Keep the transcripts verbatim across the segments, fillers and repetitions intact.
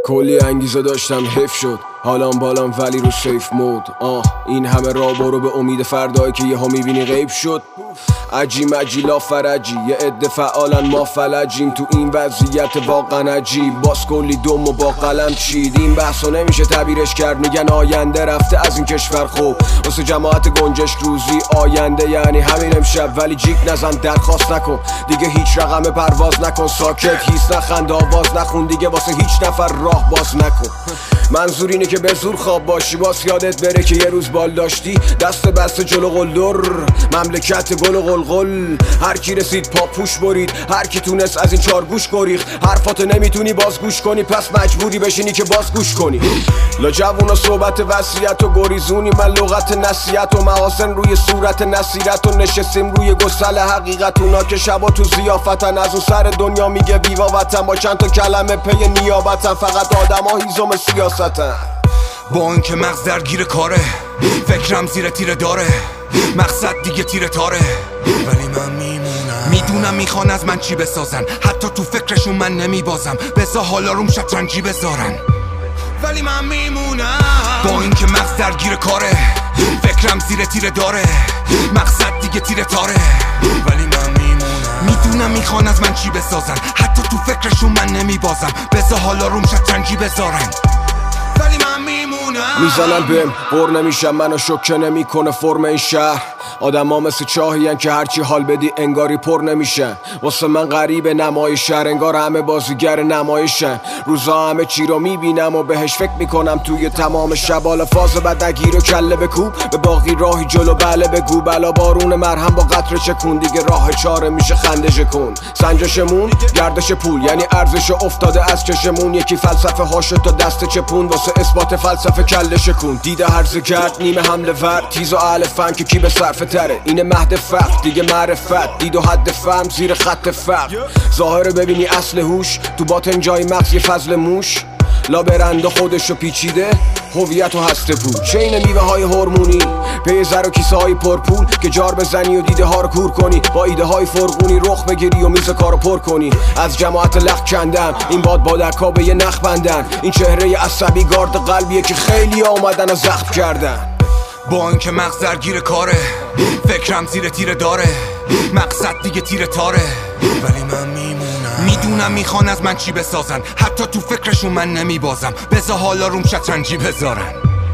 کلی انگیزه داشتم حیف شد حالام بالام ولی رو سیف مود. آه این همه راه برو به امید فردایی که یه ها میبینی غیب شد. عجی مجی لا فرجی یه عده فعالن ما فلجیم تو این وضعیت واقعا عجیب. باز کلی دم و با قلم چید این بحثا نمیشه تعبیرش کرد. میگن آینده رفته از این کشور خوب واسه جماعت گنجش روزی آینده یعنی همین امشب. ولی جیک نزن درخواست نکن دیگه هیچ رقم پرواز نکن. ساکت هیس نخند آواز نخون دیگه واسه هیچ نفر راه باز نکن. منظور اینه که به زور خواب باشی باز یادت بره که یه روز بال داشتی دست بسته جلو قلدر مملکت گل و قلقل. هر کی رسید پاپوش برید هر کی تونست از این چارگوش گریخت. حرفاتو نمیتونی باز گوش کنی پس مجبوری بشینی که باز گوش کنی. لا جوونا صحبت وصیت و گریزونی من لغت نصیحت و محاسن روی صورت نصیرت و نشستیم روی گسل حقیقت. اونا که شبا تو ضیافتن از اون سر دنیا میگه ویوا وطن با چند تا کلمه پی نیابتن. فقط آدم ها هیزم سیاستن با اینکه مغز درگیر کاره فکرم زیر تیره داره مقصد دیگه تیره تاره. ولی من میمونم میدونم میخوان از من چی بسازن حتی تو فکرشون من نمیبازم بذار حالا روم شطرنجی بذارن. ولی من میمونم با اینکه مغز درگیر کاره فکرم زیر تیره داره مقصد دیگه تیره تاره. ولی من میمونم میدونم میخوان از من چی بسازن حتی تو فکرشون من نمیبازم بذار حالا روم شطرنجی بذارن. ولی من میمونم میزنن بهم بر نمیشم منو شوکه نمیکنه فرم این شهر. آدم ها مثل چاهین که هرچی حال بدی انگاری پر نمیشن. واسه من غریب نمایش شهر انگار همه بازیگر نمایشن. روزا همه چی رو میبینم و بهش فکر میکنم توی تمام شبال فاز بد نگیر و کله بکوب به باقی راهی جلو بله بگو بلا بارون مرهم با قطره چکون دیگه راه چاره میشه خنده شکن. سنجشمون گردش پول یعنی ارزش افتاده از چشمون. یکی فلسفه هاشو تا دست چپون واسه اثبات فلسفه کله شکون. دیده هرزه گرد نیمه حمله ور تیز و اهل فن که کی به صرفه تره. اینه مهد فقر دیگه معرفت دید و حد فهم زیر خط فقر. ظاهره ببینی اصل هوش تو باطن جای مغز یه فضل موش. لا برنده خودشو پیچیده هویت و هسته بود. چین میوه های هورمونی پی زر و کیسه های پرپول که جار بزنی و دیده ها رو کور کنی با ایده های فرغونی رخ بگیری و میز کارو پر کنی. از جماعت لخ کندم این باد بادرکا به یه نخ بندن. این چهره عصبی گارد قلبیه که خیلی آمدن و زخم کردن. با اینکه مغز درگیر کاره فکرم زیر تیره داره مقصد دیگه تیره تاره. ولی من میمونم میدونم میخوان از من چی بسازن حتی تو فکرشون من نمیبازم بذار حالا روم شطرنجی بذارن.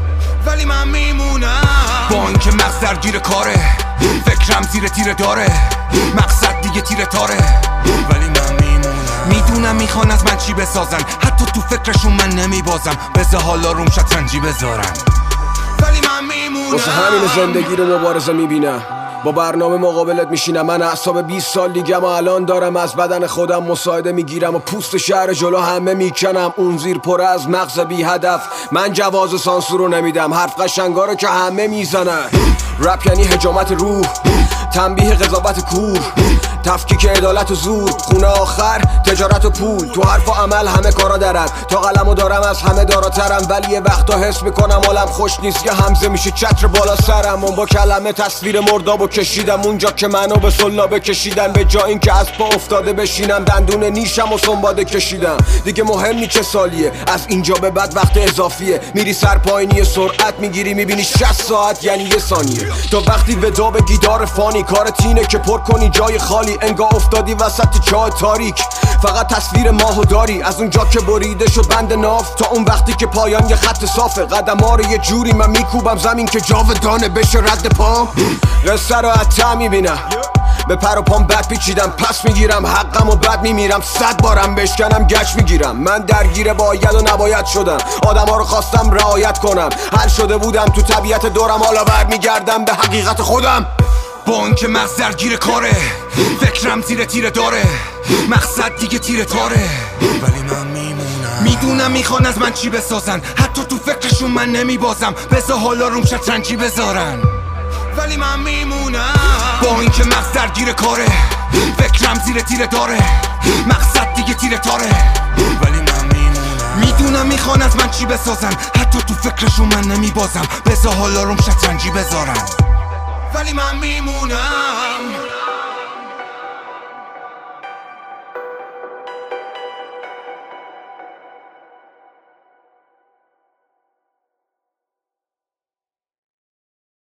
ولی من میمونم با اینکه مغز درگیر کاره فکرم زیر تیره داره مقصد دیگه تیره تاره. ولی من میمونم میدونم میخوان از من چی بسازن حتی تو فکرشون من نمیبازم بذار حالا روم شطرنجی بذارن. ولی من میمونم واسه همین زندگی رو مبارزه میبینم با برنامه مقابلت میشینم. من اعصاب بیست سال دیگم و الان دارم از بدن خودم مساعده میگیرم و پوست شهر جلو همه میکنم. اون زیر پر از مغز بی هدف من جواز سانسور رو نمیدم. حرف قشنگا رو که همه میزنن. رپ یعنی حجامت روح تنبیه قضاوت کور تفکیک عدالت و زور خونه آخر تجارت و پول. تو حرف و عمل همه کارا درد تا قلمو دارم از همه داراترم. ولی یه وقتا حس میکنم حالم خوش نیست که همزه میشه چتر بالا سرم. اون با کلمه تصویر مردابو کشیدم اونجا که منو به سلابه کشیدن. به جا این که از پا افتاده بشینم دندون نیشم و سنباده کشیدم. دیگه مهم نی چه سالیه از اینجا به بعد وقت اضافیه. میری سر پایینی سرعت میگیری میبینی شصت ساعت یعنی یه ثانیه. تا وقتی ودا به گیتار فانی کارت اینه که پر کنی جای خالی انگار افتادی وسط چاه تاریک. فقط تصویر ماهو داری از اونجا که بریده شد بند ناف تا اون وقتی که پایان یه خط صافه. قدم ها رو یه جوری من میکوبم زمین که جاودانه بشه رد پام. قصه رو حتی میبینم به پر و پام بد پیچیدم پس میگیرم حقم و بد میمیرم. صد بارم بشکنم گچ میگیرم. من درگیر باید و نباید شدم آدم ها رو خواستم رعایت کنم. حل شده بودم تو طبیعت دورم حالا برمیگردم به حقیقت خودم. با اینکه مغز درگیر کاره فکرم زیر تیره داره مقصد دیگه تیره تاره. ولی من میمونم میدونم میخوان از من چی بسازن حتی تو فکرشون من نمیبازم بذار حالا روم شطرنجی بذارن. ولی من میمونم با اینکه مغز درگیر کاره فکرم زیر تیره داره مقصد دیگه تیره تاره. ولی من میمونم میدونم میخوان از من چی بسازن حتی تو فکرشون من نمیبازم بذار حالا روم شطرنجی بذارن. ولی من میمونم